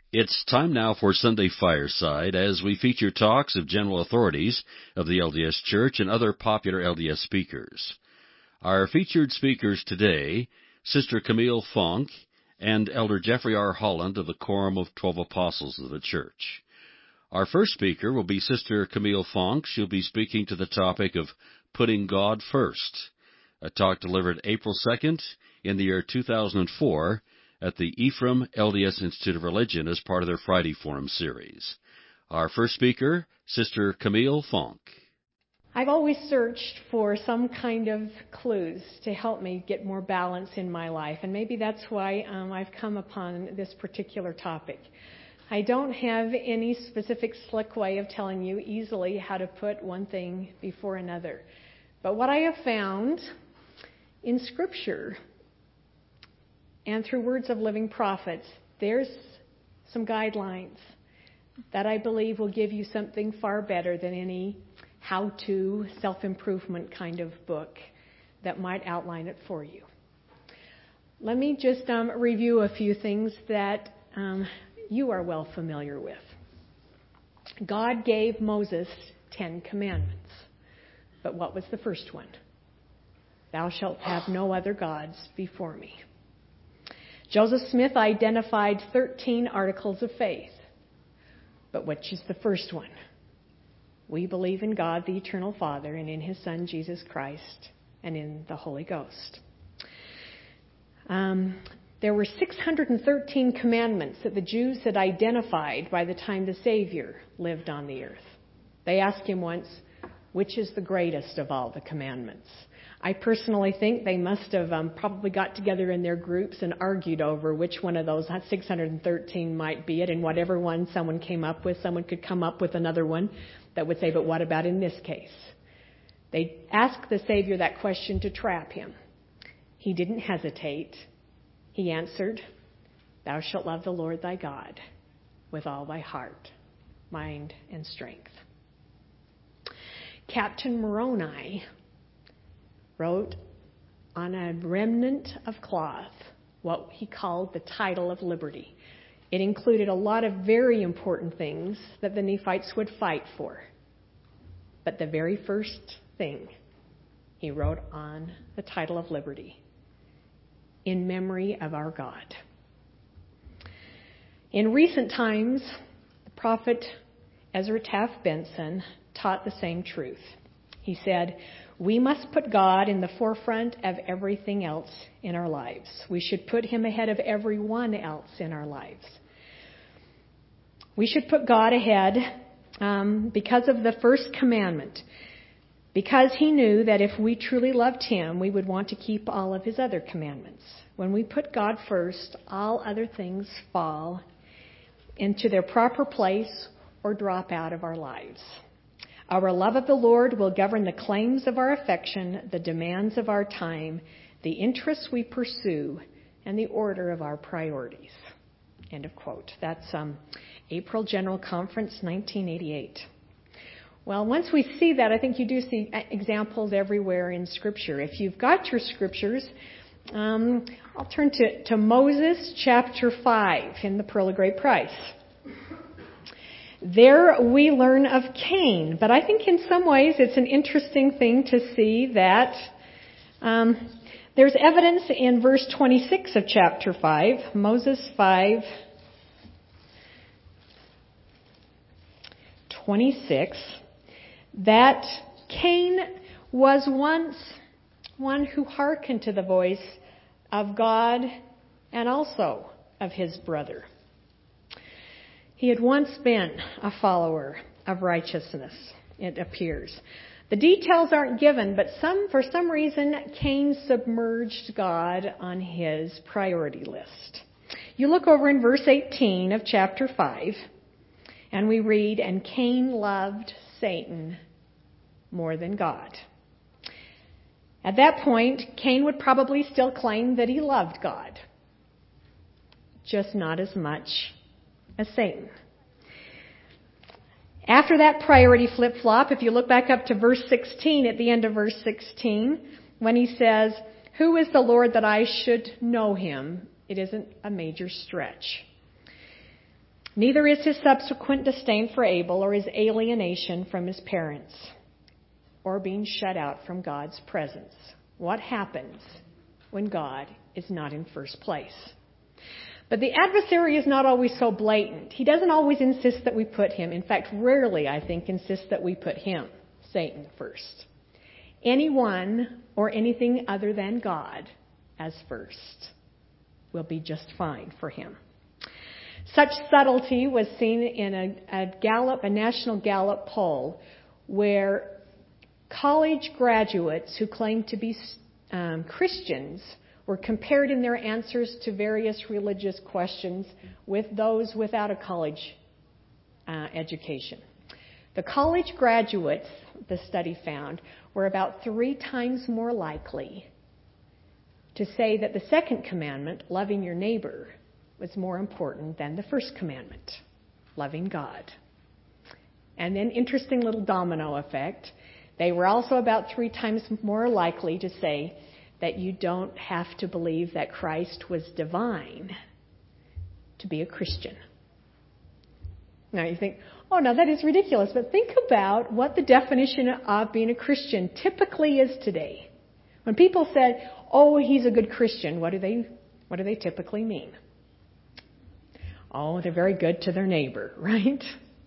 It's time now for Sunday Fireside as we feature talks of general authorities of the LDS Church and other popular LDS speakers. Our featured speakers today, Sister Camille Funk and Elder Jeffrey R. Holland of the Quorum of 12 Apostles of the Church. Our first speaker will be Sister Camille Funk. She'll be speaking to the topic of putting God first, a talk delivered April 2nd in the year 2004 at the Ephraim LDS Institute of Religion as part of their Friday Forum series. Our first speaker, Sister Camille Funk. I've always searched for some kind of clues to help me get more balance in my life, and maybe that's why I've come upon this particular topic. I don't have any specific slick way of telling you easily how to put one thing before another. But what I have found in Scripture and through words of living prophets, there's some guidelines that I believe will give you something far better than any how-to, self-improvement kind of book that might outline it for you. Let me just review a few things that you are well familiar with. God gave Moses 10 commandments. But what was the first one? Thou shalt have no other gods before me. Joseph Smith identified 13 articles of faith. But which is the first one? We believe in God, the Eternal Father, and in His Son, Jesus Christ, and in the Holy Ghost. There were 613 commandments that the Jews had identified by the time the Savior lived on the earth. They asked Him once, which is the greatest of all the commandments? I personally think they must have probably got together in their groups and argued over which one of those 613 might be it, and whatever one someone came up with, someone could come up with another one that would say, but what about in this case? They asked the Savior that question to trap Him. He didn't hesitate. He answered, Thou shalt love the Lord thy God with all thy heart, mind, and strength. Captain Moroni wrote on a remnant of cloth what he called the title of liberty. It included a lot of very important things that the Nephites would fight for. But the very first thing he wrote on the title of liberty, in memory of our God. In recent times, the prophet Ezra Taft Benson taught the same truth. He said, we must put God in the forefront of everything else in our lives. We should put Him ahead of everyone else in our lives. We should put God ahead because of the first commandment. Because He knew that if we truly loved Him, we would want to keep all of His other commandments. When we put God first, all other things fall into their proper place or drop out of our lives. Our love of the Lord will govern the claims of our affection, the demands of our time, the interests we pursue, and the order of our priorities. End of quote. That's April General Conference, 1988. Well, once we see that, I think you do see examples everywhere in Scripture. If you've got your Scriptures, I'll turn to Moses chapter 5 in the Pearl of Great Price. There we learn of Cain, but I think in some ways it's an interesting thing to see that there's evidence in verse 26 of chapter 5, Moses 5:26, that Cain was once one who hearkened to the voice of God and also of his brother. He had once been a follower of righteousness, it appears. The details aren't given, but for some reason, Cain submerged God on his priority list. You look over in verse 18 of chapter 5, and we read, and Cain loved Satan more than God. At that point, Cain would probably still claim that he loved God, just not as much as Satan. After that priority flip-flop, if you look back up to verse 16, at the end of verse 16, when he says, who is the Lord that I should know him? It isn't a major stretch. Neither is his subsequent disdain for Abel or his alienation from his parents or being shut out from God's presence. What happens when God is not in first place? But the adversary is not always so blatant. He doesn't always insist that we put him, in fact, rarely, I think, insists that we put him, Satan, first. Anyone or anything other than God as first will be just fine for him. Such subtlety was seen in a National Gallup poll where college graduates who claimed to be Christians were compared in their answers to various religious questions with those without a college education. The college graduates, the study found, were about 3 times more likely to say that the second commandment, loving your neighbor, was more important than the first commandment, loving God. And then, interesting little domino effect, they were also about 3 times more likely to say that you don't have to believe that Christ was divine to be a Christian. Now you think, oh no, that is ridiculous. But think about what the definition of being a Christian typically is today. When people said, oh, he's a good Christian, what do they typically mean? Oh, they're very good to their neighbor, right?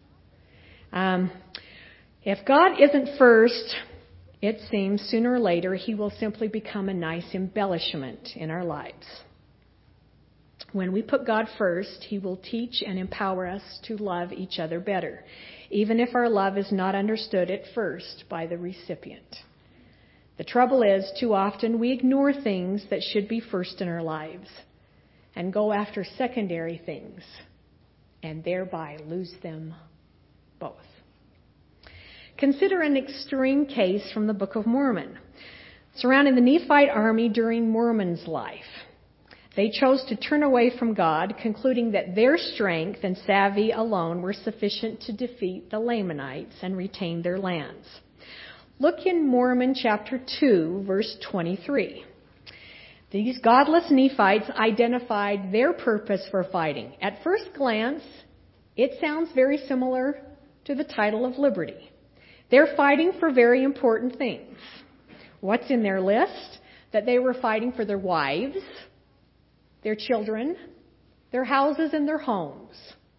If God isn't first, it seems sooner or later he will simply become a nice embellishment in our lives. When we put God first, he will teach and empower us to love each other better, even if our love is not understood at first by the recipient. The trouble is, too often we ignore things that should be first in our lives and go after secondary things and thereby lose them both. Consider an extreme case from the Book of Mormon surrounding the Nephite army during Mormon's life. They chose to turn away from God, concluding that their strength and savvy alone were sufficient to defeat the Lamanites and retain their lands. Look in Mormon chapter 2, verse 23. These godless Nephites identified their purpose for fighting. At first glance, it sounds very similar to the title of liberty. They're fighting for very important things. What's in their list? That they were fighting for their wives, their children, their houses, and their homes.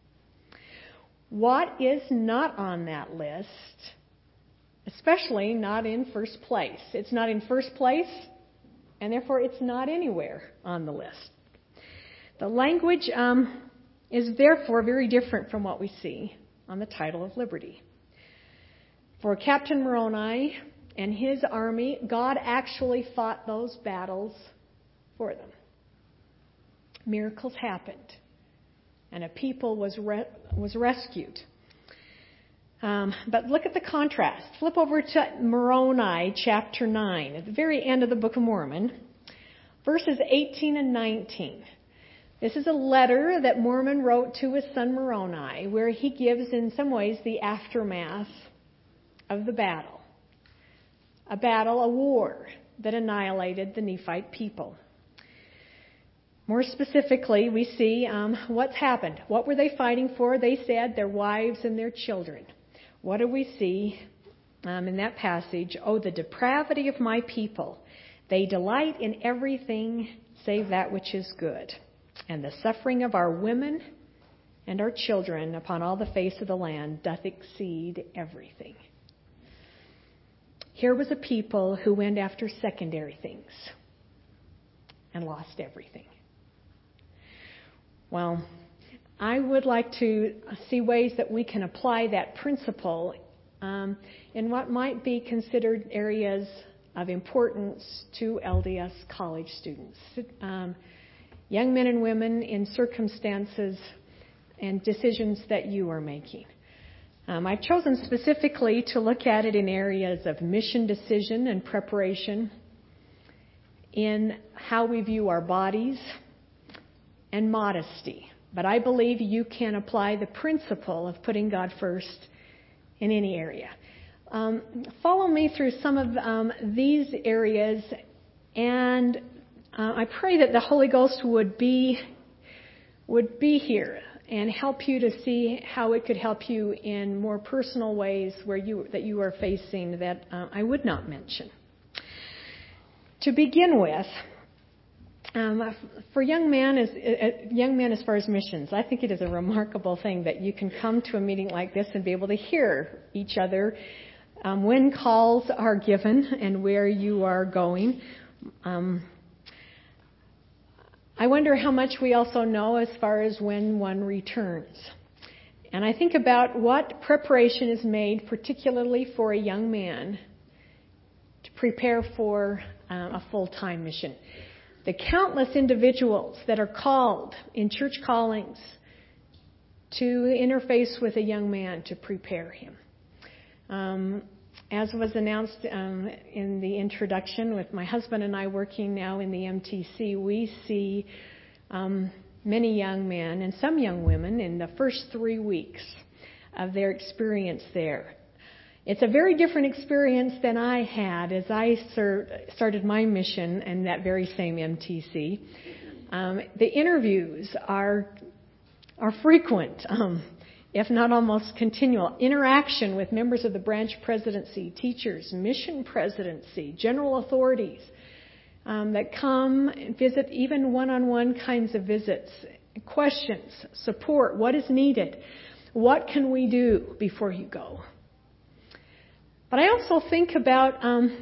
What is not on that list? Especially not in first place. It's not in first place, and therefore it's not anywhere on the list. The language is therefore very different from what we see on the title of liberty. For Captain Moroni and his army, God actually fought those battles for them. Miracles happened, and a people was rescued. But look at the contrast. Flip over to Moroni chapter 9, at the very end of the Book of Mormon, verses 18 and 19. This is a letter that Mormon wrote to his son Moroni, where he gives in some ways the aftermath of the battle. A war that annihilated the Nephite people. More specifically, we see what's happened. What were they fighting for? They said their wives and their children. What do we see in that passage? Oh, the depravity of my people. They delight in everything save that which is good. And the suffering of our women and our children upon all the face of the land doth exceed everything. Here was a people who went after secondary things and lost everything. Well, I would like to see ways that we can apply that principle in what might be considered areas of importance to LDS college students. Young men and women in circumstances and decisions that you are making. I've chosen specifically to look at it in areas of mission decision and preparation, in how we view our bodies, and modesty. But I believe you can apply the principle of putting God first in any area. Follow me through some of these areas, and I pray that the Holy Ghost would be here and help you to see how it could help you in more personal ways that you are facing that I would not mention. To begin with, for young men as far as missions, I think it is a remarkable thing that you can come to a meeting like this and be able to hear each other when calls are given and where you are going. I wonder how much we also know as far as when one returns. And I think about what preparation is made, particularly for a young man, to prepare for a full-time mission. The countless individuals that are called in church callings to interface with a young man to prepare him. As was announced in the introduction, with my husband and I working now in the MTC, we see many young men and some young women in the first 3 weeks of their experience there. It's a very different experience than I had as I started my mission in that very same MTC. The interviews are frequent. If not almost continual, interaction with members of the branch presidency, teachers, mission presidency, general authorities that come and visit, even one-on-one kinds of visits, questions, support, what is needed, what can we do before you go. But I also think about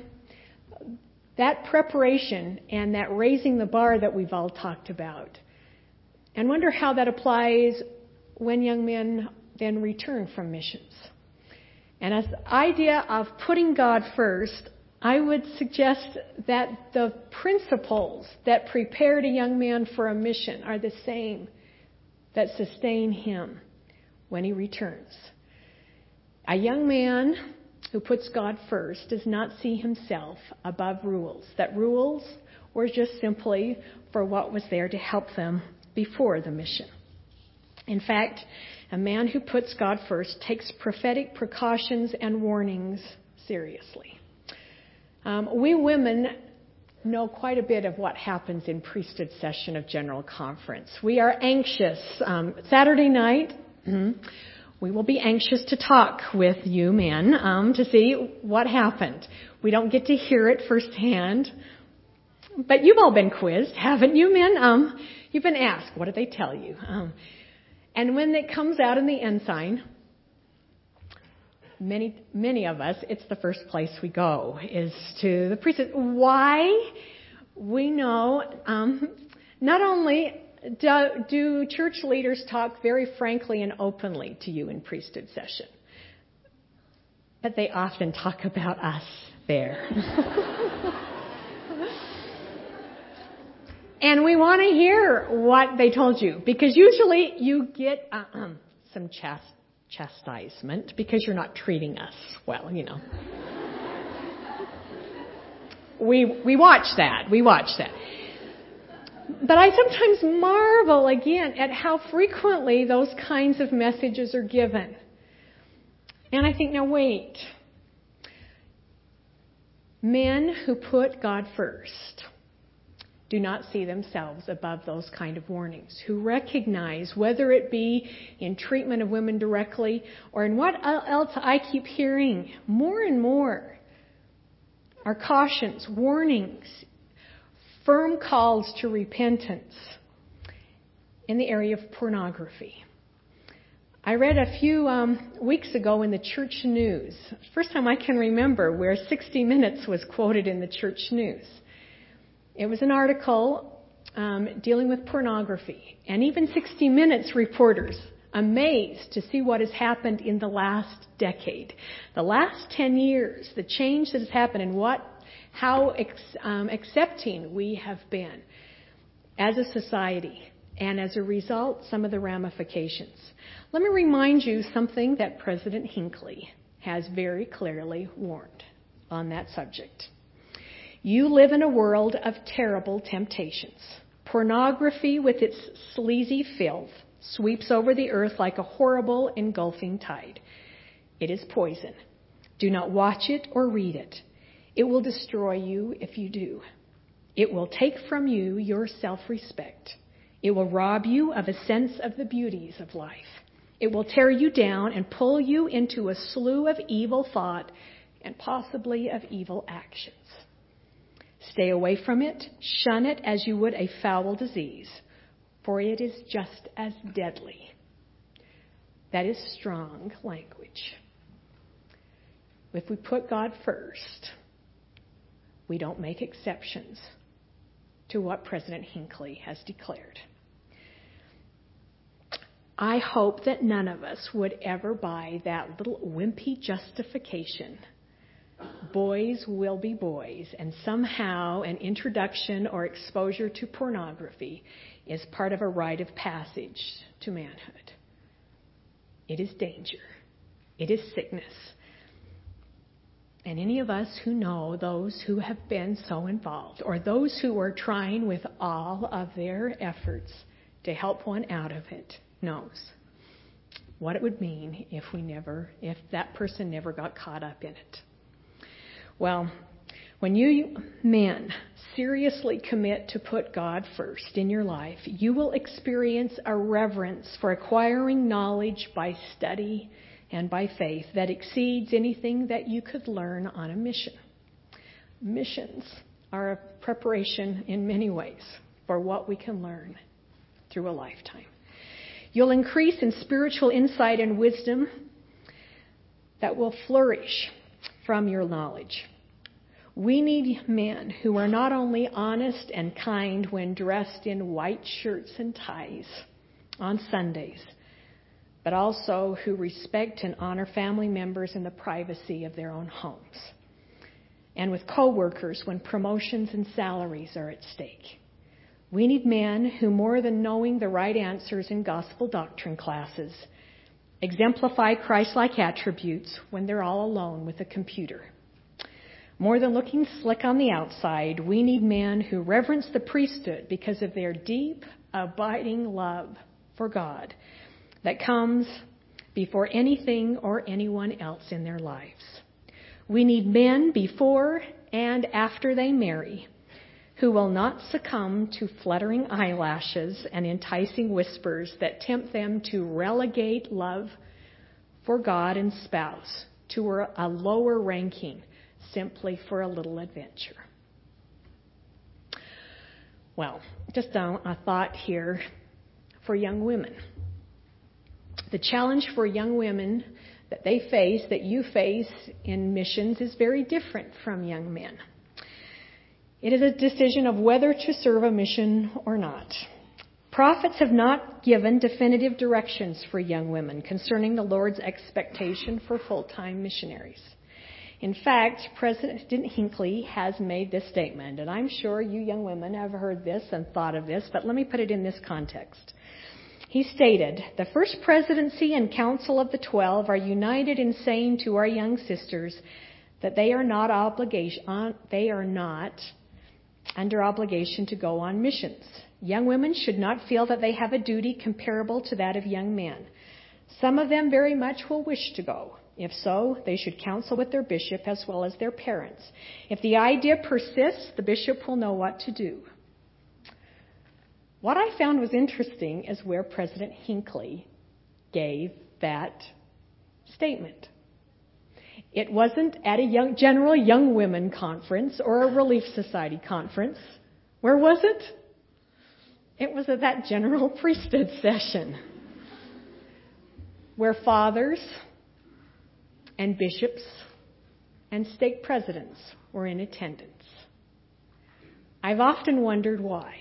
that preparation and that raising the bar that we've all talked about, and wonder how that applies when young men then return from missions. And as the idea of putting God first, I would suggest that the principles that prepared a young man for a mission are the same that sustain him when he returns. A young man who puts God first does not see himself above rules. That rules were just simply for what was there to help them before the mission. In fact, a man who puts God first takes prophetic precautions and warnings seriously. We women know quite a bit of what happens in priesthood session of General Conference. We are anxious. Saturday night, we will be anxious to talk with you men to see what happened. We don't get to hear it firsthand. But you've all been quizzed, haven't you, men? You've been asked, what did they tell you? And when it comes out in the ensign, many of us, it's the first place we go, is to the priesthood. Why? We know not only do church leaders talk very frankly and openly to you in priesthood session, but they often talk about us there. And we want to hear what they told you, because usually you get some chastisement because you're not treating us well, you know. We watch that. But I sometimes marvel again at how frequently those kinds of messages are given. And I think, now wait. Men who put God first do not see themselves above those kind of warnings, who recognize, whether it be in treatment of women directly or in what else I keep hearing more and more, are cautions, warnings, firm calls to repentance in the area of pornography. I read a few weeks ago in the Church News, first time I can remember where 60 Minutes was quoted in the Church News. It was an article dealing with pornography, and even 60 Minutes reporters amazed to see what has happened in the last decade. The last 10 years, the change that has happened and how accepting we have been as a society, and as a result, some of the ramifications. Let me remind you something that President Hinckley has very clearly warned on that subject. You live in a world of terrible temptations. Pornography, with its sleazy filth, sweeps over the earth like a horrible engulfing tide. It is poison. Do not watch it or read it. It will destroy you if you do. It will take from you your self-respect. It will rob you of a sense of the beauties of life. It will tear you down and pull you into a slough of evil thought and possibly of evil actions. Stay away from it. Shun it as you would a foul disease, for it is just as deadly. That is strong language. If we put God first, we don't make exceptions to what President Hinckley has declared. I hope that none of us would ever buy that little wimpy justification. Boys will be boys, and somehow an introduction or exposure to pornography is part of a rite of passage to manhood. It is danger. It is sickness. And any of us who know those who have been so involved, or those who are trying with all of their efforts to help one out of it, knows what it would mean if that person never got caught up in it. Well, when you men seriously commit to put God first in your life, you will experience a reverence for acquiring knowledge by study and by faith that exceeds anything that you could learn on a mission. Missions are a preparation in many ways for what we can learn through a lifetime. You'll increase in spiritual insight and wisdom that will flourish from your knowledge. We need men who are not only honest and kind when dressed in white shirts and ties on Sundays, but also who respect and honor family members in the privacy of their own homes, and with co-workers when promotions and salaries are at stake. We need men who, more than knowing the right answers in gospel doctrine classes, exemplify Christ-like attributes when they're all alone with a computer. More than looking slick on the outside, we need men who reverence the priesthood because of their deep, abiding love for God that comes before anything or anyone else in their lives. We need men before and after they marry who will not succumb to fluttering eyelashes and enticing whispers that tempt them to relegate love for God and spouse to a lower ranking simply for a little adventure. Well, just a thought here for young women. The challenge for young women that they face, that you face in missions, is very different from young men. It is a decision of whether to serve a mission or not. Prophets have not given definitive directions for young women concerning the Lord's expectation for full-time missionaries. In fact, President Hinckley has made this statement, and I'm sure you young women have heard this and thought of this, but let me put it in this context. He stated, "The First Presidency and Council of the 12 are united in saying to our young sisters that they are not under obligation to go on missions. Young women should not feel that they have a duty comparable to that of young men. Some of them very much will wish to go. If so, they should counsel with their bishop as well as their parents. If the idea persists, the bishop will know what to do." What I found was interesting is where President Hinckley gave that statement. It wasn't at a general young women conference or a Relief Society conference. Where was it? It was at that general priesthood session where fathers and bishops and stake presidents were in attendance. I've often wondered why.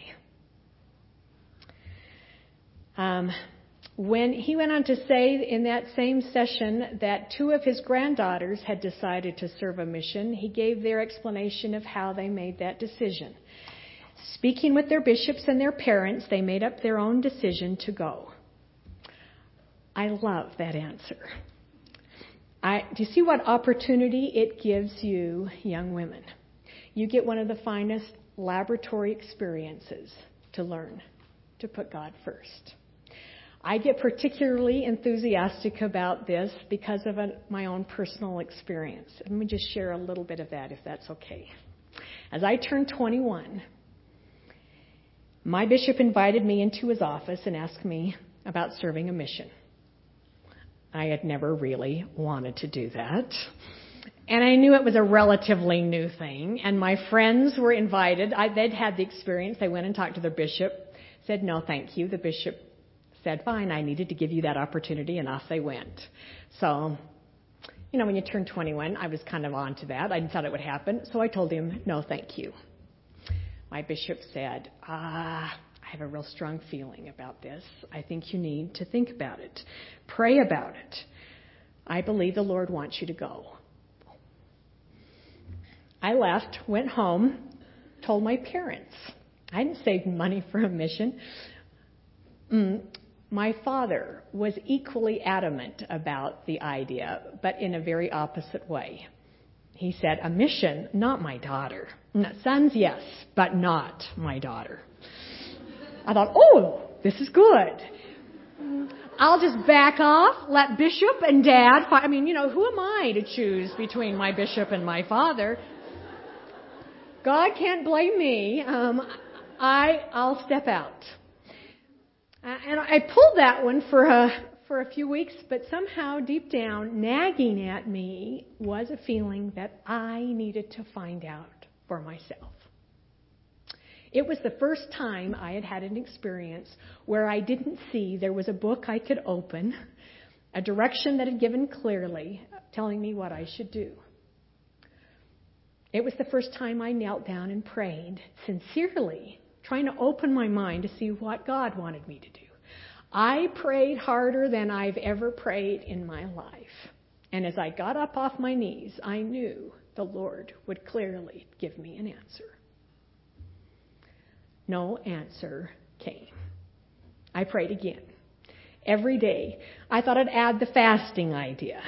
When he went on to say in that same session that 2 of his granddaughters had decided to serve a mission, he gave their explanation of how they made that decision. Speaking with their bishops and their parents, they made up their own decision to go. I love that answer. Do you see what opportunity it gives you, young women? You get one of the finest laboratory experiences to learn to put God first. I get particularly enthusiastic about this because of my own personal experience. Let me just share a little bit of that, if that's okay. As I turned 21, My bishop invited me into his office and asked me about serving a mission. I had never really wanted to do that. And I knew it was a relatively new thing. And my friends were invited. They'd had the experience. They went and talked to their bishop, said, no, thank you. The bishop said, fine, I needed to give you that opportunity, and off they went. So, when you turn 21, I was kind of on to that. I thought it would happen. So I told him, no, thank you. My bishop said, I have a real strong feeling about this. I think you need to think about it. Pray about it. I believe the Lord wants you to go. I left, went home, told my parents. I hadn't saved money for a mission. My father was equally adamant about the idea, but in a very opposite way. He said, a mission, not my daughter. Sons, yes, but not my daughter. I thought, this is good. I'll just back off, let Bishop and Dad fight. Who am I to choose between my bishop and my father? God can't blame me. I'll step out. And I pulled that one for a few weeks, but somehow deep down, nagging at me was a feeling that I needed to find out for myself. It was the first time I had had an experience where I didn't see there was a book I could open, a direction that had given clearly, telling me what I should do. It was the first time I knelt down and prayed sincerely, trying to open my mind to see what God wanted me to do. I prayed harder than I've ever prayed in my life. And as I got up off my knees, I knew the Lord would clearly give me an answer. No answer came. I prayed again. Every day, I thought I'd add the fasting idea.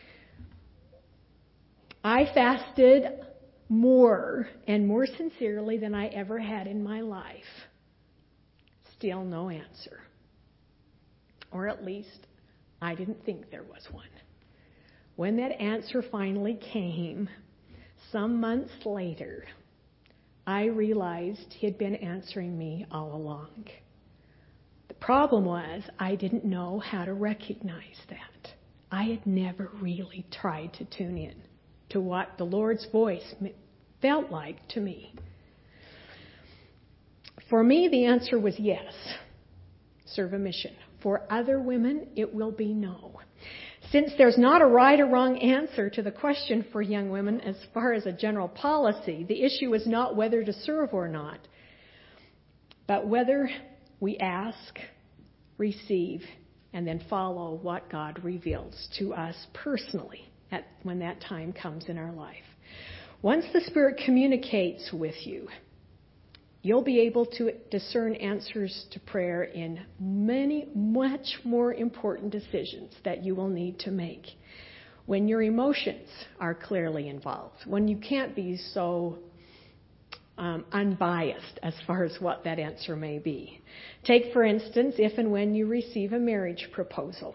I fasted more and more sincerely than I ever had in my life. Still no answer. Or at least, I didn't think there was one. When that answer finally came, some months later, I realized He had been answering me all along. The problem was, I didn't know how to recognize that. I had never really tried to tune in to what the Lord's voice felt like to me. For me, the answer was yes. Serve a mission. For other women, it will be no. Since there's not a right or wrong answer to the question for young women as far as a general policy, the issue is not whether to serve or not, but whether we ask, receive, and then follow what God reveals to us personally when that time comes in our life. Once the Spirit communicates with you, you'll be able to discern answers to prayer in many, much more important decisions that you will need to make. When your emotions are clearly involved, when you can't be so unbiased as far as what that answer may be. Take, for instance, if and when you receive a marriage proposal.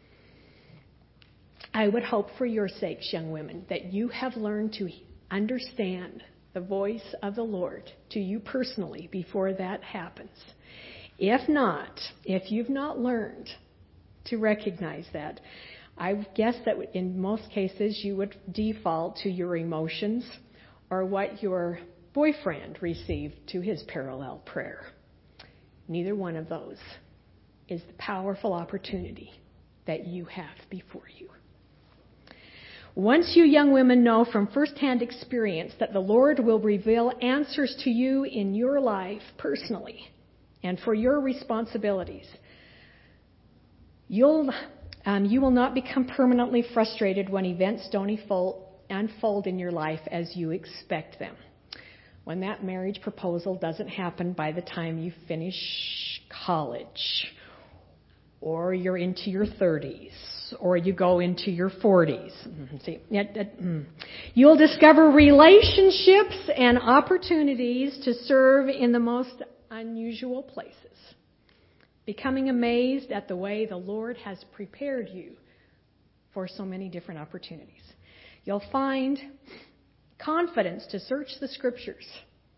I would hope for your sakes, young women, that you have learned to understand the voice of the Lord to you personally before that happens. If not, if you've not learned to recognize that, I guess that in most cases you would default to your emotions or what your boyfriend received to his parallel prayer. Neither one of those is the powerful opportunity that you have before you. Once you young women know from firsthand experience that the Lord will reveal answers to you in your life personally and for your responsibilities, you will not become permanently frustrated when events don't unfold in your life as you expect them. When that marriage proposal doesn't happen by the time you finish college, or you're into your 30s, or you go into your 40s. You'll discover relationships and opportunities to serve in the most unusual places, becoming amazed at the way the Lord has prepared you for so many different opportunities. You'll find confidence to search the Scriptures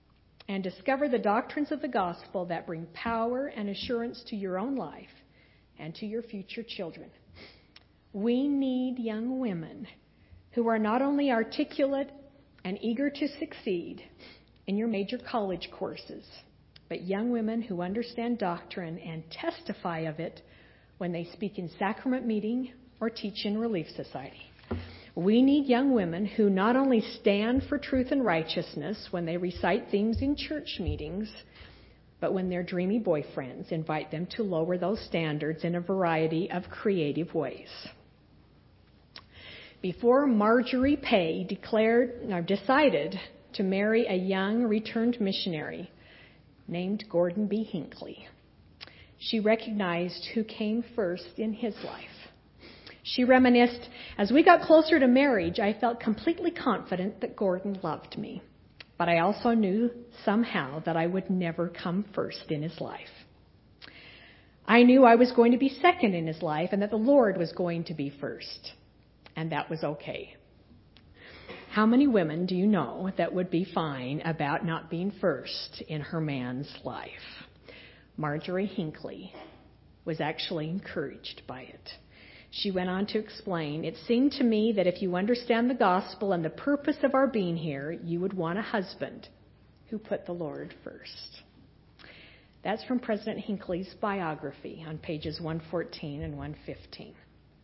and discover the doctrines of the gospel that bring power and assurance to your own life and to your future children. We need young women who are not only articulate and eager to succeed in your major college courses, but young women who understand doctrine and testify of it when they speak in sacrament meeting or teach in Relief Society. We need young women who not only stand for truth and righteousness when they recite themes in church meetings, but when their dreamy boyfriends invite them to lower those standards in a variety of creative ways. Before Marjorie Pay decided to marry a young returned missionary named Gordon B. Hinckley, she recognized who came first in his life. She reminisced, "As we got closer to marriage, I felt completely confident that Gordon loved me. But I also knew somehow that I would never come first in his life. I knew I was going to be second in his life and that the Lord was going to be first. And that was okay." How many women do you know that would be fine about not being first in her man's life? Marjorie Hinckley was actually encouraged by it. She went on to explain, "It seemed to me that if you understand the gospel and the purpose of our being here, you would want a husband who put the Lord first." That's from President Hinckley's biography on pages 114 and 115.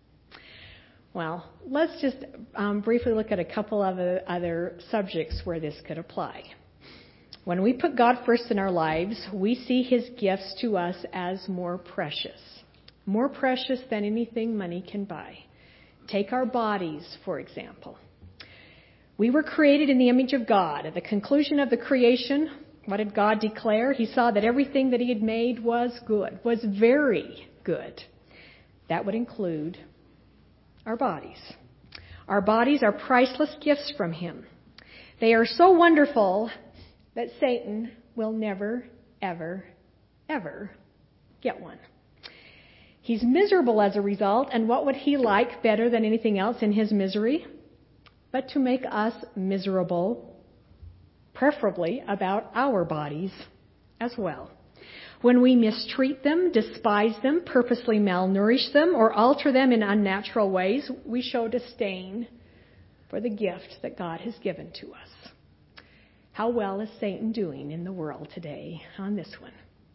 Well, let's just briefly look at a couple of other subjects where this could apply. When we put God first in our lives, we see His gifts to us as more precious than anything money can buy. Take our bodies, for example. We were created in the image of God. At the conclusion of the creation, what did God declare? He saw that everything that He had made was good, was very good. That would include our bodies. Our bodies are priceless gifts from Him. They are so wonderful that Satan will never, ever, ever get one. He's miserable as a result, and what would he like better than anything else in his misery? But to make us miserable, preferably about our bodies as well. When we mistreat them, despise them, purposely malnourish them, or alter them in unnatural ways, we show disdain for the gift that God has given to us. How well is Satan doing in the world today on this one?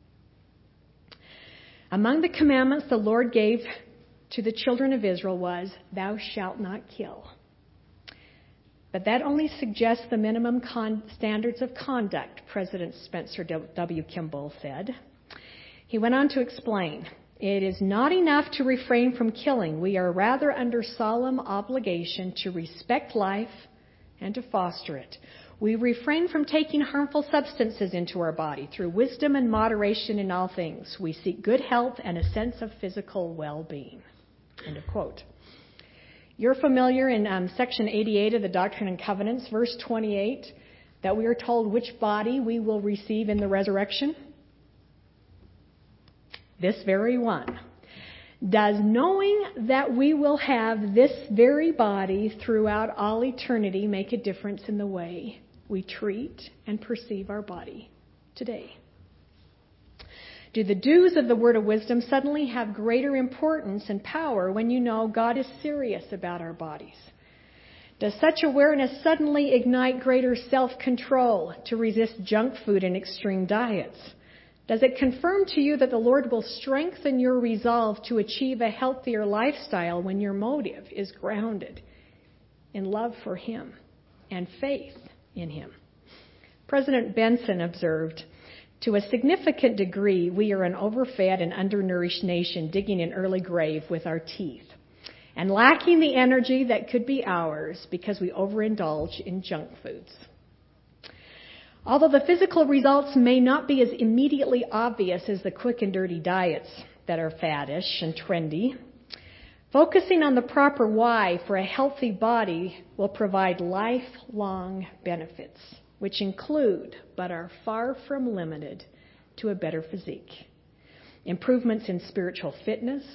Among the commandments the Lord gave to the children of Israel was, "Thou shalt not kill." But that only suggests the minimum standards of conduct, President Spencer W. Kimball said. He went on to explain, "It is not enough to refrain from killing. We are rather under solemn obligation to respect life and to foster it. We refrain from taking harmful substances into our body through wisdom and moderation in all things. We seek good health and a sense of physical well-being." End of quote. You're familiar in section 88 of the Doctrine and Covenants, verse 28, that we are told which body we will receive in the resurrection? This very one. Does knowing that we will have this very body throughout all eternity make a difference in the way we treat and perceive our body today? Do the dues of the word of wisdom suddenly have greater importance and power when you know God is serious about our bodies? Does such awareness suddenly ignite greater self-control to resist junk food and extreme diets? Does it confirm to you that the Lord will strengthen your resolve to achieve a healthier lifestyle when your motive is grounded in love for Him and faith in Him? President Benson observed, "To a significant degree, we are an overfed and undernourished nation digging an early grave with our teeth and lacking the energy that could be ours because we overindulge in junk foods." Although the physical results may not be as immediately obvious as the quick and dirty diets that are faddish and trendy, focusing on the proper why for a healthy body will provide lifelong benefits, which include, but are far from limited to, a better physique. Improvements in spiritual fitness,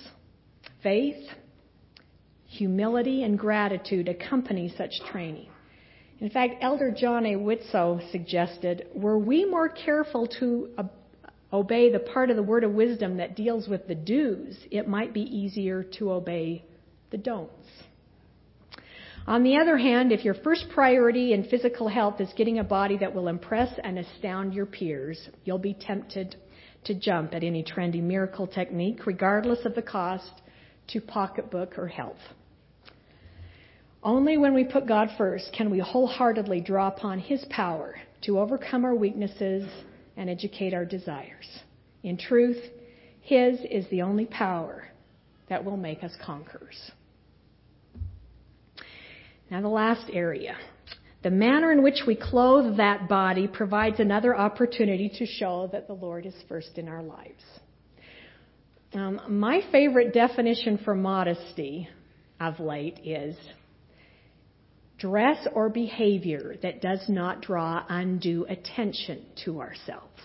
faith, humility, and gratitude accompany such training. In fact, Elder John A. Whitsoe suggested, were we more careful to obey the part of the word of wisdom that deals with the do's, it might be easier to obey the don'ts. On the other hand, if your first priority in physical health is getting a body that will impress and astound your peers, you'll be tempted to jump at any trendy miracle technique, regardless of the cost to pocketbook or health. Only when we put God first can we wholeheartedly draw upon His power to overcome our weaknesses and educate our desires. In truth, His is the only power that will make us conquerors. Now, the last area. The manner in which we clothe that body provides another opportunity to show that the Lord is first in our lives. My favorite definition for modesty of late is dress or behavior that does not draw undue attention to ourselves.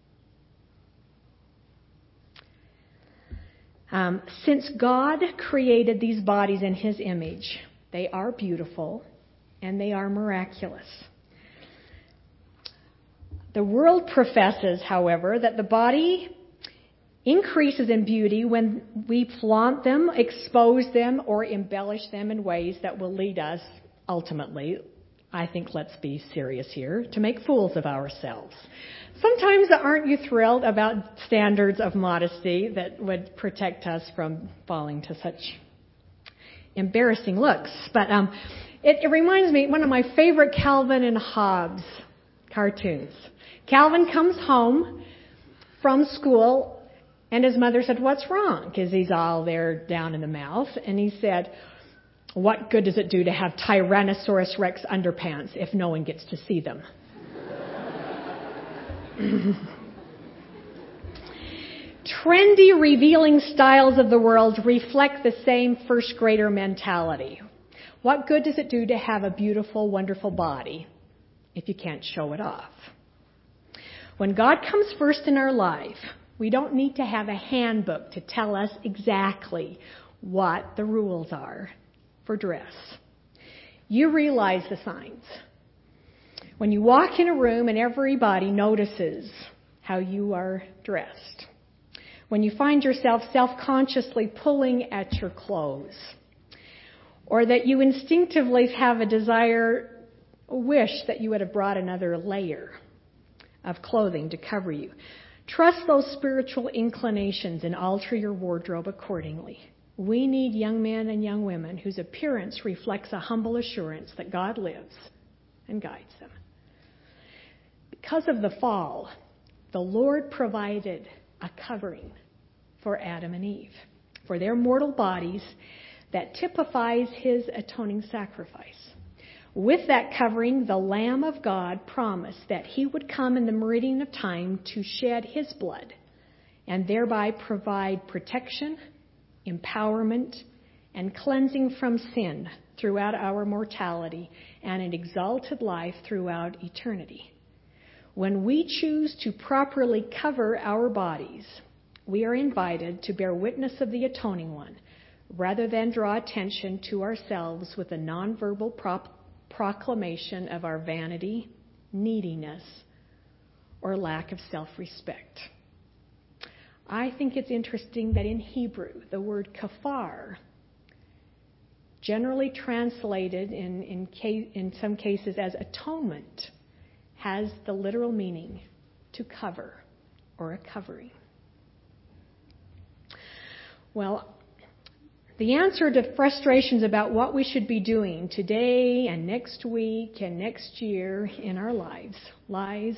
Since God created these bodies in His image, they are beautiful and they are miraculous. The world professes, however, that the body increases in beauty when we flaunt them, expose them, or embellish them in ways that will lead us, ultimately, I think let's be serious here, to make fools of ourselves. Sometimes aren't you thrilled about standards of modesty that would protect us from falling to such embarrassing looks? But it reminds me, one of my favorite Calvin and Hobbes cartoons. Calvin comes home from school and his mother said, "What's wrong?" Because he's all there down in the mouth. And he said, "What good does it do to have Tyrannosaurus Rex underpants if no one gets to see them?" Trendy, revealing styles of the world reflect the same first grader mentality. What good does it do to have a beautiful, wonderful body if you can't show it off? When God comes first in our life, we don't need to have a handbook to tell us exactly what the rules are for dress. You realize the signs. When you walk in a room and everybody notices how you are dressed. When you find yourself self-consciously pulling at your clothes. Or that you instinctively have a wish that you would have brought another layer of clothing to cover you. Trust those spiritual inclinations and alter your wardrobe accordingly. We need young men and young women whose appearance reflects a humble assurance that God lives and guides them. Because of the fall, the Lord provided a covering for Adam and Eve, for their mortal bodies that typifies His atoning sacrifice. With that covering, the Lamb of God promised that He would come in the meridian of time to shed His blood and thereby provide protection, empowerment, and cleansing from sin throughout our mortality and an exalted life throughout eternity. When we choose to properly cover our bodies, we are invited to bear witness of the Atoning One, rather than draw attention to ourselves with a nonverbal proclamation of our vanity, neediness, or lack of self-respect. I think it's interesting that in Hebrew, the word kafar, generally translated in some cases as atonement, has the literal meaning to cover or a covering. Well, the answer to frustrations about what we should be doing today and next week and next year in our lives lies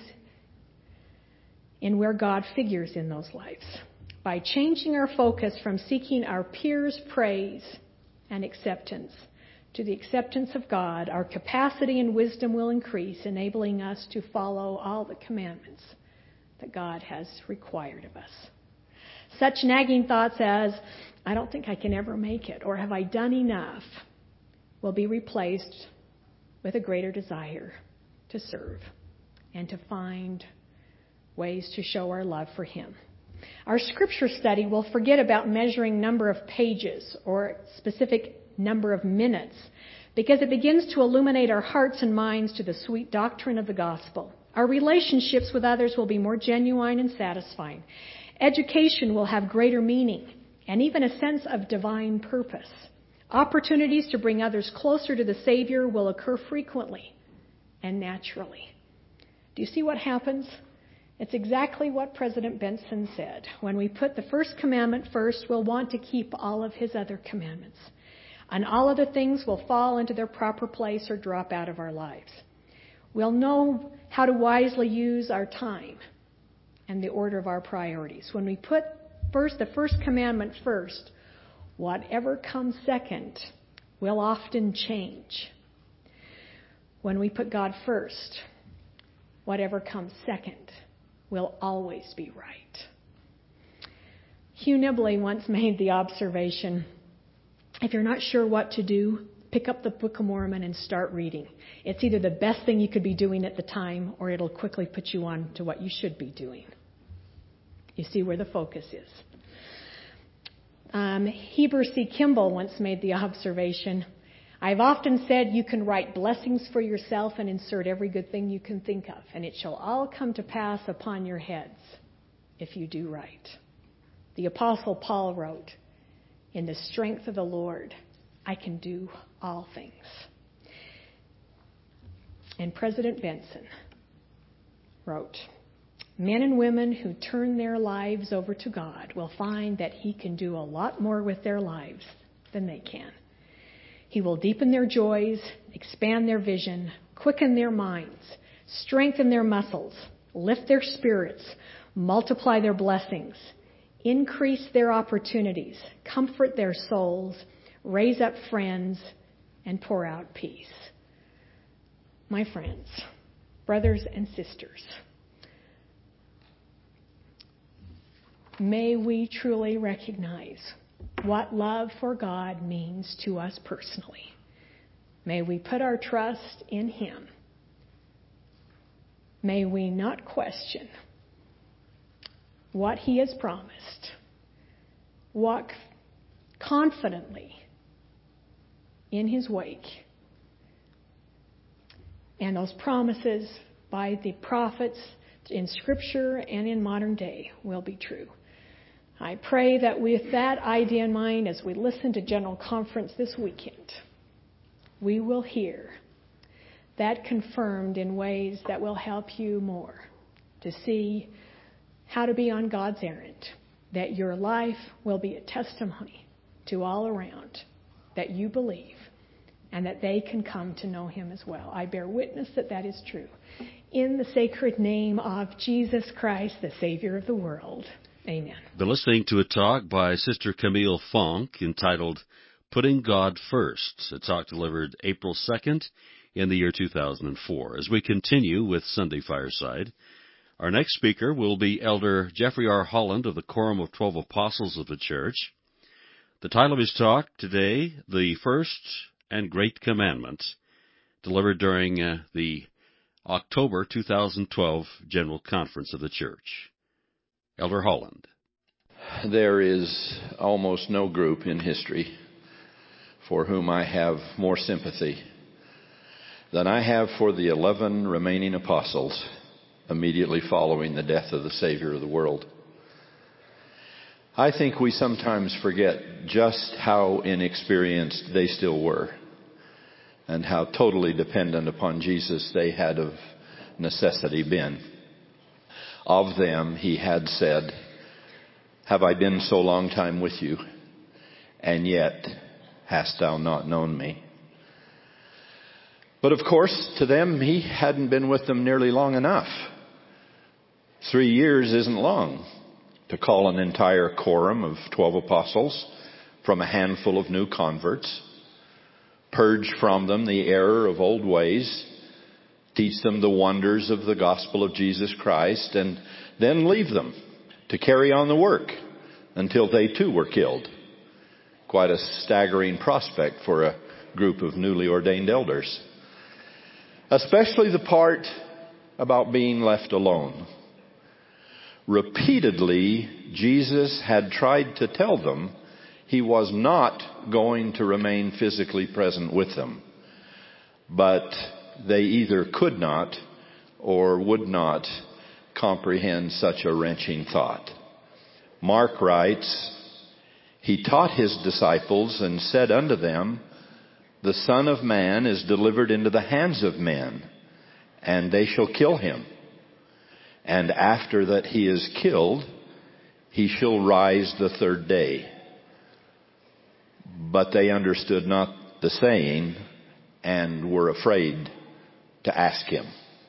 in where God figures in those lives. By changing our focus from seeking our peers' praise and acceptance to the acceptance of God, our capacity and wisdom will increase, enabling us to follow all the commandments that God has required of us. Such nagging thoughts as, "I don't think I can ever make it," or "Have I done enough?" will be replaced with a greater desire to serve and to find ways to show our love for Him. Our scripture study will forget about measuring number of pages or specific number of minutes because it begins to illuminate our hearts and minds to the sweet doctrine of the gospel. Our relationships with others will be more genuine and satisfying. Education will have greater meaning and even a sense of divine purpose. Opportunities to bring others closer to the Savior will occur frequently and naturally. Do you see what happens? It's exactly what President Benson said. When we put the first commandment first, we'll want to keep all of his other commandments. And all other things will fall into their proper place or drop out of our lives. We'll know how to wisely use our time and the order of our priorities. When we put the first commandment first, whatever comes second will often change. When we put God first, whatever comes second will always be right. Hugh Nibley once made the observation, if you're not sure what to do, pick up the Book of Mormon and start reading. It's either the best thing you could be doing at the time, or it'll quickly put you on to what you should be doing. You see where the focus is. Heber C. Kimball once made the observation, I've often said you can write blessings for yourself and insert every good thing you can think of, and it shall all come to pass upon your heads if you do right. The Apostle Paul wrote, in the strength of the Lord, I can do all things. And President Benson wrote, men and women who turn their lives over to God will find that He can do a lot more with their lives than they can. He will deepen their joys, expand their vision, quicken their minds, strengthen their muscles, lift their spirits, multiply their blessings, increase their opportunities, comfort their souls, raise up friends, and pour out peace. My friends, brothers and sisters, may we truly recognize what love for God means to us personally. May we put our trust in Him. May we not question what He has promised. Walk confidently in His wake. And those promises by the prophets in Scripture and in modern day will be true. I pray that with that idea in mind, as we listen to General Conference this weekend, we will hear that confirmed in ways that will help you more to see how to be on God's errand, that your life will be a testimony to all around that you believe and that they can come to know Him as well. I bear witness that that is true. In the sacred name of Jesus Christ, the Savior of the world. Amen. Been listening to a talk by Sister Camille Funk entitled Putting God First, a talk delivered April 2nd in the year 2004. As we continue with Sunday Fireside, our next speaker will be Elder Jeffrey R. Holland of the Quorum of 12 Apostles of the Church. The title of his talk today, The First and Great Commandment, delivered during the October 2012 General Conference of the Church. Elder Holland. There is almost no group in history for whom I have more sympathy than I have for the 11 remaining apostles immediately following the death of the Savior of the world. I think we sometimes forget just how inexperienced they still were and how totally dependent upon Jesus they had of necessity been. Of them, He had said, have I been so long time with you, and yet hast thou not known me? But of course, to them, He hadn't been with them nearly long enough. 3 years isn't long to call an entire quorum of 12 apostles from a handful of new converts, purge from them the error of old ways, teach them the wonders of the gospel of Jesus Christ, and then leave them to carry on the work until they too were killed. Quite a staggering prospect for a group of newly ordained elders. Especially the part about being left alone. Repeatedly, Jesus had tried to tell them He was not going to remain physically present with them but they either could not or would not comprehend such a wrenching thought. Mark writes, "He taught his disciples and said unto them, The Son of Man is delivered into the hands of men, and they shall kill him. And after that he is killed, he shall rise the third day." But they understood not the saying, and were afraid to ask him.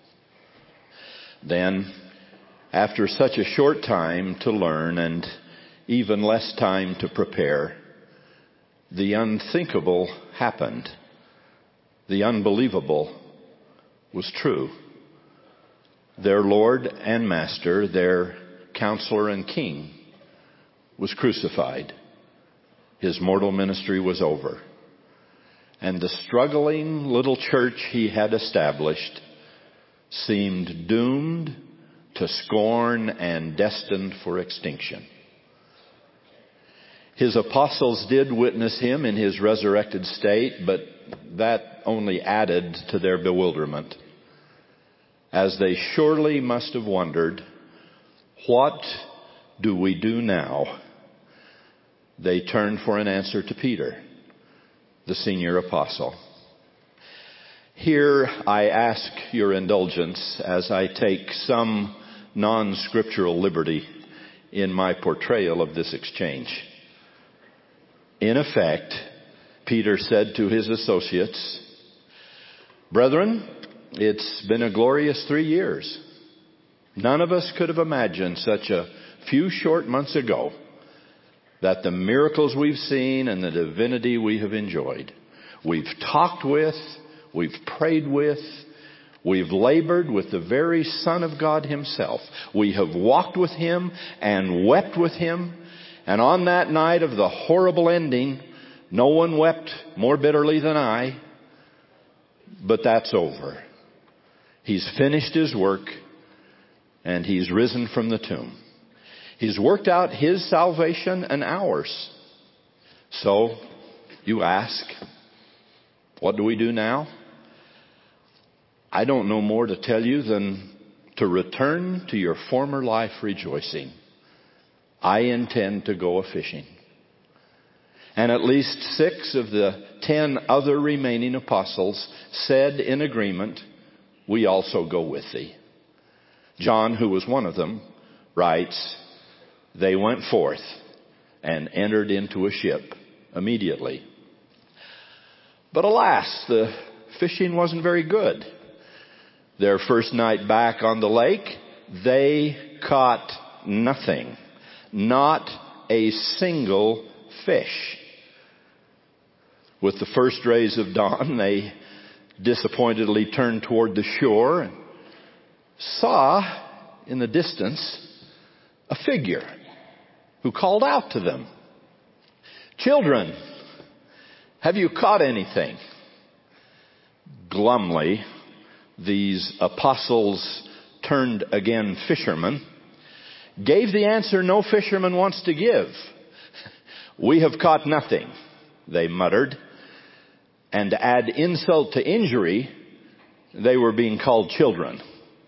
Then, after such a short time to learn and even less time to prepare, the unthinkable happened. The unbelievable was true. Their Lord and Master, their Counselor and King, was crucified. His mortal ministry was over. And the struggling little church he had established seemed doomed to scorn and destined for extinction. His apostles did witness him in his resurrected state, but that only added to their bewilderment, as they surely must have wondered, what do we do now? They turned for an answer to Peter, the senior apostle. Here I ask your indulgence as I take some non-scriptural liberty in my portrayal of this exchange. In effect, Peter said to his associates, "Brethren, it's been a glorious 3 years. None of us could have imagined such a few short months ago that the miracles we've seen and the divinity we have enjoyed, we've talked with, we've prayed with, we've labored with the very Son of God himself. We have walked with him and wept with him. And on that night of the horrible ending, no one wept more bitterly than I. But that's over. He's finished his work and he's risen from the tomb. He's worked out his salvation and ours. So, you ask, what do we do now? I don't know more to tell you than to return to your former life rejoicing. I intend to go a-fishing." And at least 6 of the 10 other remaining apostles said in agreement, "We also go with thee." John, who was one of them, writes, "They went forth and entered into a ship immediately." But alas, the fishing wasn't very good. Their first night back on the lake, they caught nothing. Not a single fish. With the first rays of dawn, they disappointedly turned toward the shore and saw in the distance a figure who called out to them, "Children, have you caught anything?" Glumly, these apostles turned again fishermen gave the answer no fisherman wants to give. "We have caught nothing," they muttered. And to add insult to injury, they were being called children.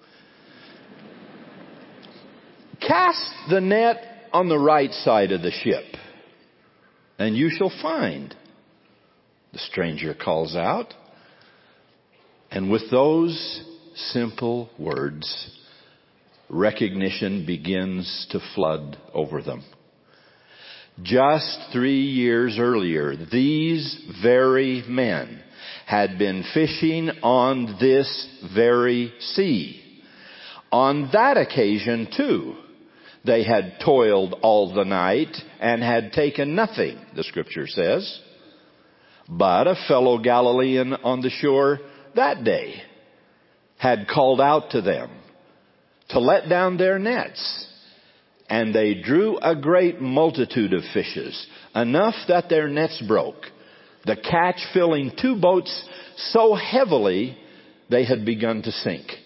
"Cast the net on the right side of the ship, and you shall find," the stranger calls out. And with those simple words, recognition begins to flood over them. Just 3 years earlier, these very men had been fishing on this very sea. On that occasion, too, they had toiled all the night and had taken nothing, the scripture says. But a fellow Galilean on the shore that day had called out to them to let down their nets. And they drew a great multitude of fishes, enough that their nets broke, the catch filling 2 boats so heavily they had begun to sink.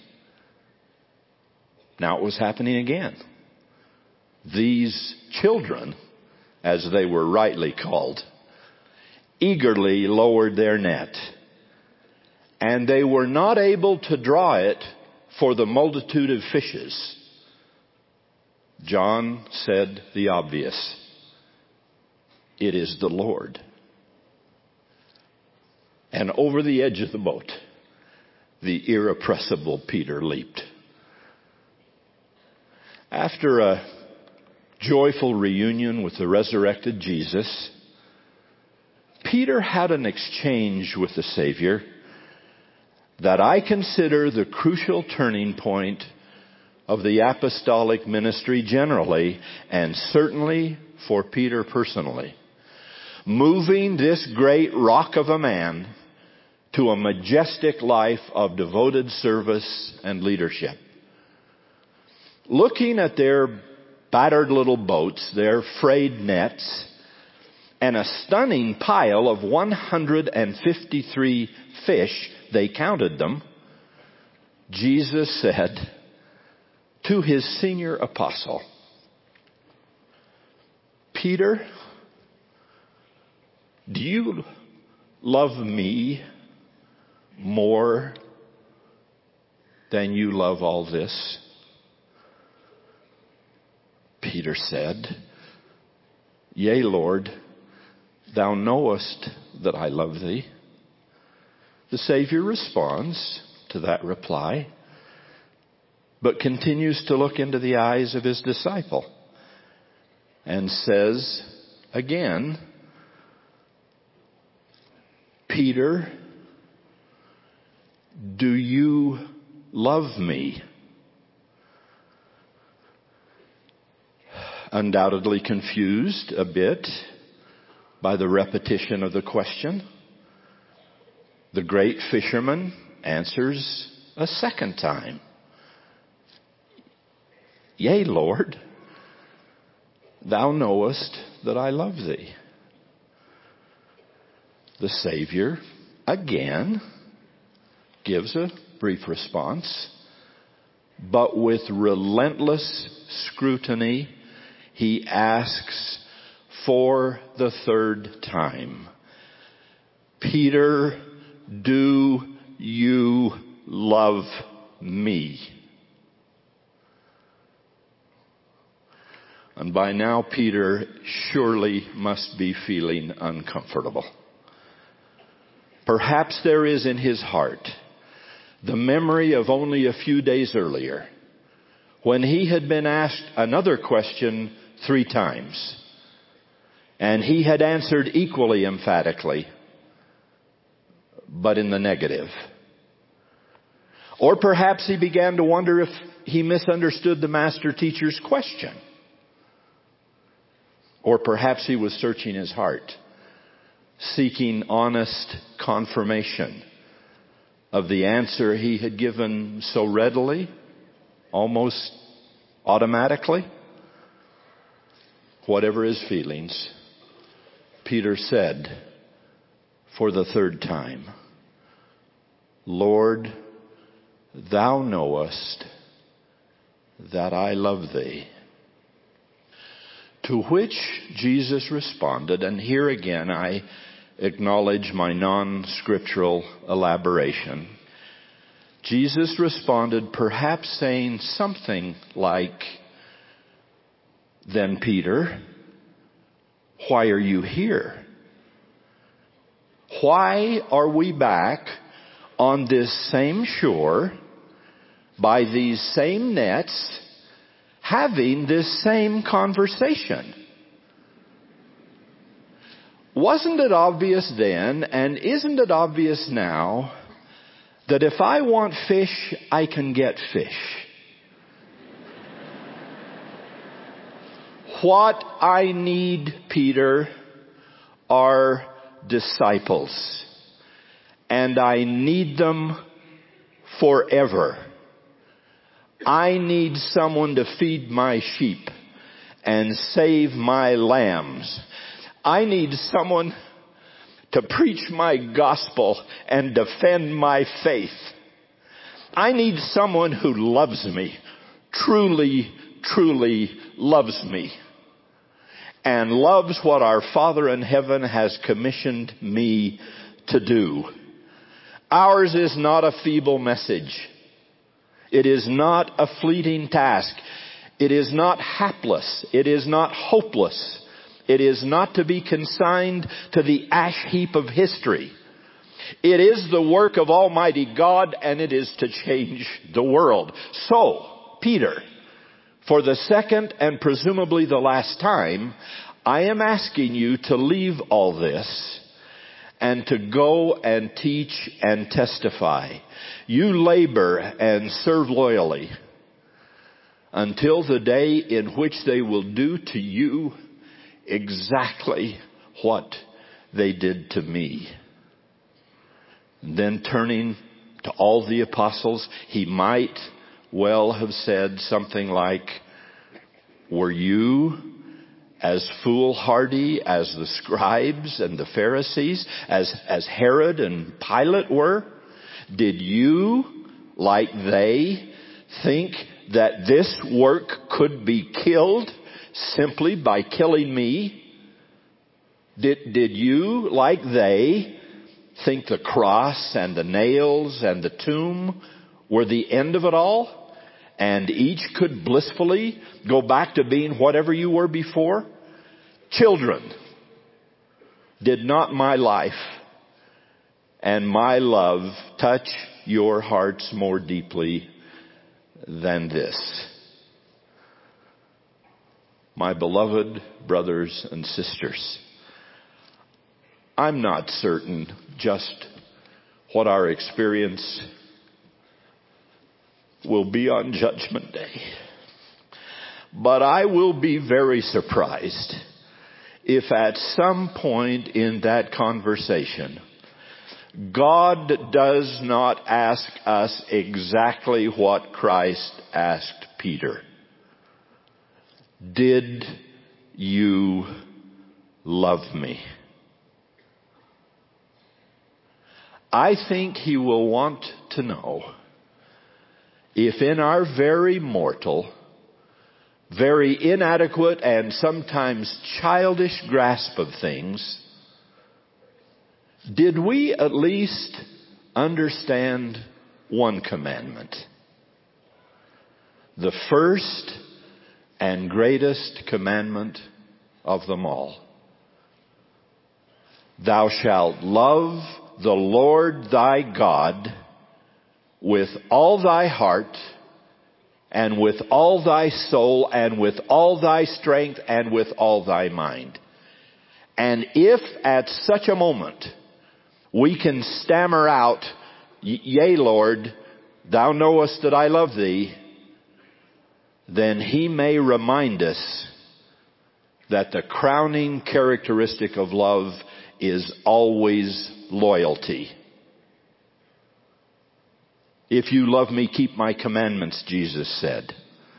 Now it was happening again. These children, as they were rightly called, eagerly lowered their net. and they were not able to draw it for the multitude of fishes. John said the obvious. It is the Lord. And over the edge of the boat, the irrepressible Peter leaped. After a joyful reunion with the resurrected Jesus, Peter had an exchange with the Savior that I consider the crucial turning point of the apostolic ministry generally, and certainly for Peter personally, moving this great rock of a man to a majestic life of devoted service and leadership. Looking at their battered little boats, their frayed nets, and a stunning pile of 153 fish, they counted them, Jesus said to his senior apostle, Peter, do you love me more than you love all this? Peter said, Yea, Lord, thou knowest that I love thee. The Savior responds to that reply, but continues to look into the eyes of his disciple and says again, Peter, do you love me? Undoubtedly confused a bit by the repetition of the question, the great fisherman answers a second time. Yea, Lord, thou knowest that I love thee. The Savior again gives a brief response, but with relentless scrutiny, he asks for the third time, Peter, do you love me? And by now, Peter surely must be feeling uncomfortable. Perhaps there is in his heart the memory of only a few days earlier when he had been asked another question 3 times. And he had answered equally emphatically, but in the negative. Or perhaps he began to wonder if he misunderstood the master teacher's question. Or perhaps he was searching his heart, seeking honest confirmation of the answer he had given so readily, almost automatically. Whatever his feelings, Peter said for the third time, Lord, thou knowest that I love thee. To which Jesus responded, and here again I acknowledge my non-scriptural elaboration. Jesus responded perhaps saying something like, Then Peter, why are you here? Why are we back on this same shore by these same nets having this same conversation? Wasn't it obvious then, and isn't it obvious now, that if I want fish, I can get fish? What I need, Peter, are disciples. And I need them forever. I need someone to feed my sheep and save my lambs. I need someone to preach my gospel and defend my faith. I need someone who loves me, truly, truly loves me, and loves what our Father in heaven has commissioned me to do. Ours is not a feeble message. It is not a fleeting task. It is not hapless. It is not hopeless. It is not to be consigned to the ash heap of history. It is the work of Almighty God, and it is to change the world. So, Peter, for the second and presumably the last time, I am asking you to leave all this and to go and teach and testify. You labor and serve loyally until the day in which they will do to you exactly what they did to me. Then turning to all the apostles, he might well have said something like, were you as foolhardy as the scribes and the Pharisees, as Herod and Pilate were? Did you, like they, think that this work could be killed simply by killing me? Did you, like they, think the cross and the nails and the tomb were the end of it all? And each could blissfully go back to being whatever you were before? Children, did not my life and my love touch your hearts more deeply than this? My beloved brothers and sisters, I'm not certain just what our experience will be on Judgment Day. But I will be very surprised if at some point in that conversation, God does not ask us exactly what Christ asked Peter. Did you love me? I think he will want to know if in our very mortal, very inadequate and sometimes childish grasp of things, did we at least understand one commandment? The first and greatest commandment of them all. Thou shalt love the Lord thy God with all thy heart and with all thy soul and with all thy strength and with all thy mind. And if at such a moment we can stammer out, yea, Lord, thou knowest that I love thee, then he may remind us that the crowning characteristic of love is always loyalty. If you love me, keep my commandments, Jesus said.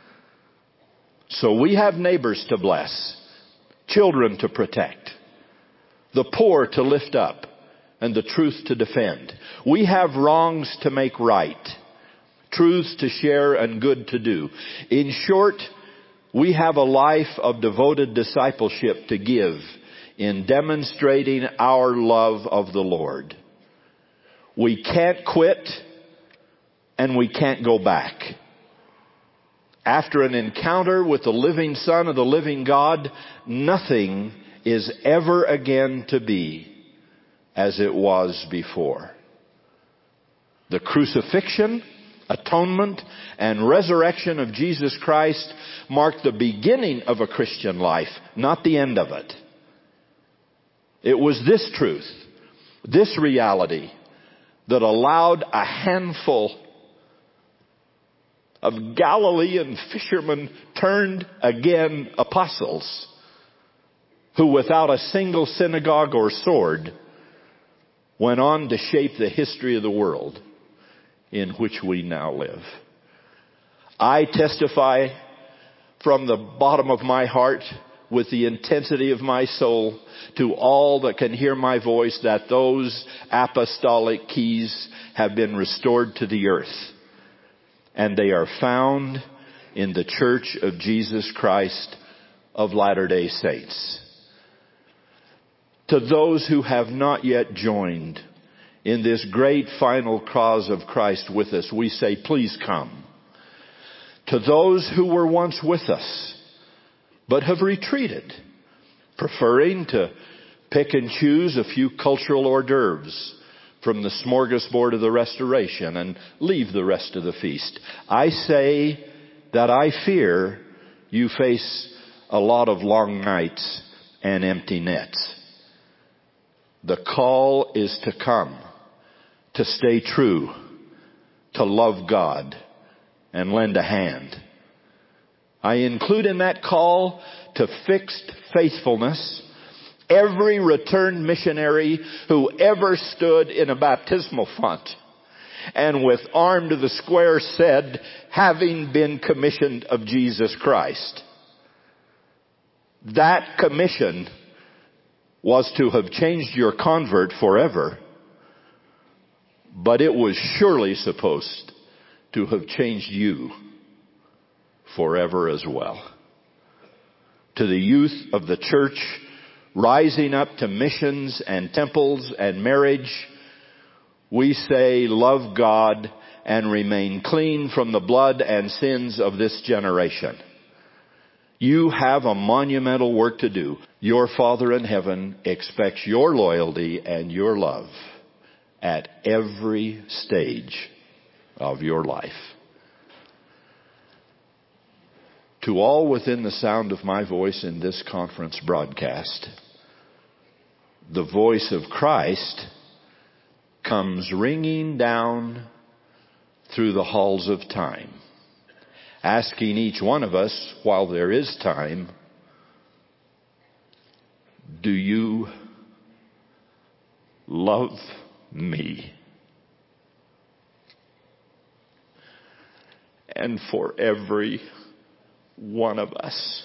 So we have neighbors to bless, children to protect, the poor to lift up, and the truth to defend. We have wrongs to make right, truths to share, and good to do. In short, we have a life of devoted discipleship to give in demonstrating our love of the Lord. We can't quit, and we can't go back. After an encounter with the living Son of the living God, nothing is ever again to be as it was before. The crucifixion, atonement, and resurrection of Jesus Christ mark the beginning of a Christian life, not the end of it. It was this truth, this reality, that allowed a handful of Galilean fishermen turned again apostles, who without a single synagogue or sword went on to shape the history of the world in which we now live. I testify from the bottom of my heart, with the intensity of my soul, to all that can hear my voice, that those apostolic keys have been restored to the earth. And they are found in the Church of Jesus Christ of Latter-day Saints. To those who have not yet joined in this great final cause of Christ with us, we say, please come. To those who were once with us, but have retreated, preferring to pick and choose a few cultural hors d'oeuvres from the smorgasbord of the Restoration and leave the rest of the feast, I say that I fear you face a lot of long nights and empty nets. The call is to come, to stay true, to love God, and lend a hand. I include in that call to fixed faithfulness every returned missionary who ever stood in a baptismal font and with arm to the square said, having been commissioned of Jesus Christ. That commission was to have changed your convert forever, but it was surely supposed to have changed you forever as well. To the youth of the church rising up to missions and temples and marriage, we say, love God and remain clean from the blood and sins of this generation. You have a monumental work to do. Your Father in heaven expects your loyalty and your love at every stage of your life. To all within the sound of my voice in this conference broadcast, the voice of Christ comes ringing down through the halls of time, asking each one of us, while there is time, do you love me? And for every one of us,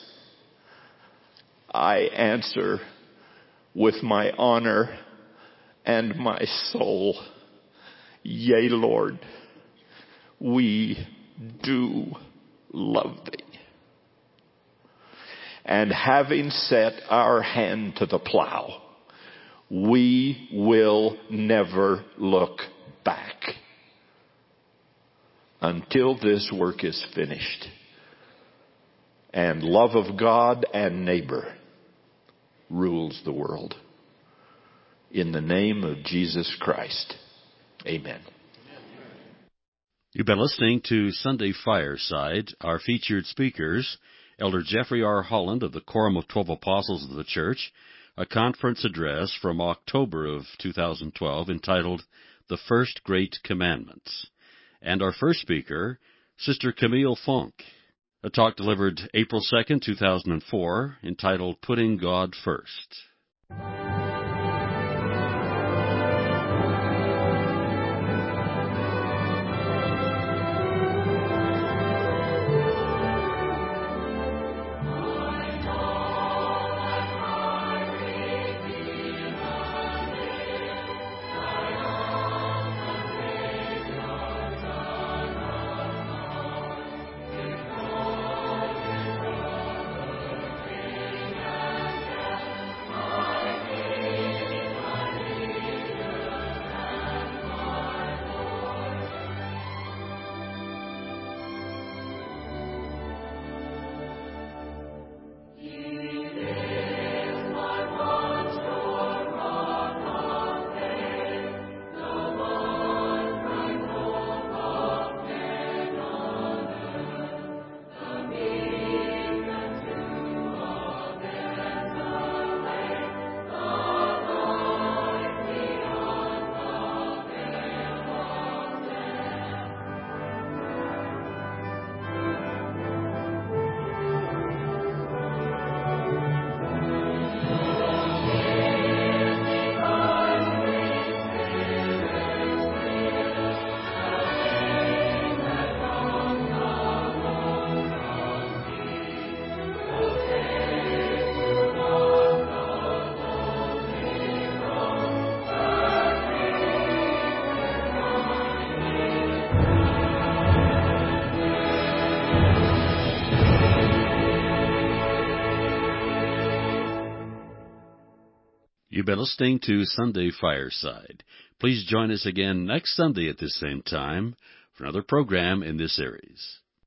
I answer with my honor and my soul, yea, Lord, we do love thee. And having set our hand to the plow, we will never look back until this work is finished and love of God and neighbor rules the world. In the name of Jesus Christ, amen. You've been listening to Sunday Fireside. Our featured speakers, Elder Jeffrey R. Holland of the Quorum of 12 Apostles of the Church, a conference address from October of 2012 entitled The First Great Commandments. And our first speaker, Sister Camille Funk, a talk delivered April 2nd, 2004, entitled Putting God First. You've been listening to Sunday Fireside. Please join us again next Sunday at this same time for another program in this series.